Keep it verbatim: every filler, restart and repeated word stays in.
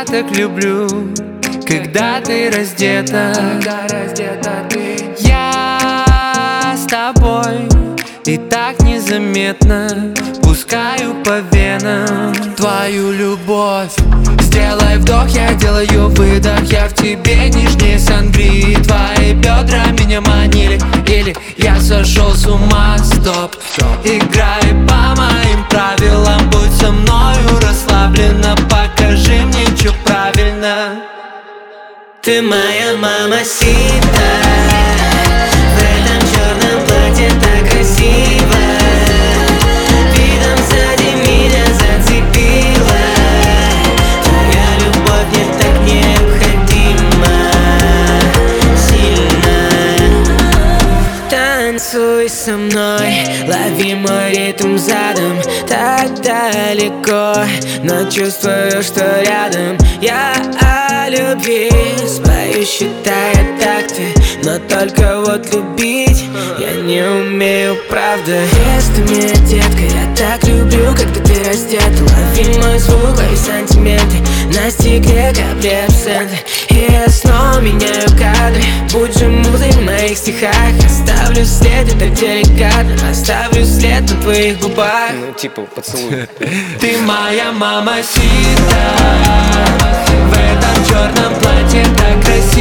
так люблю, когда ты раздета, когда раздета ты. Я с тобой и так незаметно пускаю по венам твою любовь. Сделай вдох, я делаю выдох, я в тебе нежнее сангрии. Твои бедра меня манили, или я сошел с ума, стоп. Играй по моим правилам, будь со мною расслабленно, покажи мне, что правильно. Ты моя мамасита, в этом черном платье так красиво, видом сзади меня зацепила. Твоя любовь мне так необходима, сильно. Танцуй со мной, лови мой ритм задом. Так далеко, но чувствую, что рядом. Я о любви спою, считая такты, но только вот любить я не умею, правда. Если ты мне, детка, я так люблю, когда ты раздета. Лови мой звук, лови сантиметры, на стекле капли абсента. И я снова меняю кадры, будь же музой в моих стихах. Оставлю след, это деликатно, оставлю след на твоих губах. Ну типа поцелуй. Ты моя мамасита, в этом черном платье так красиво.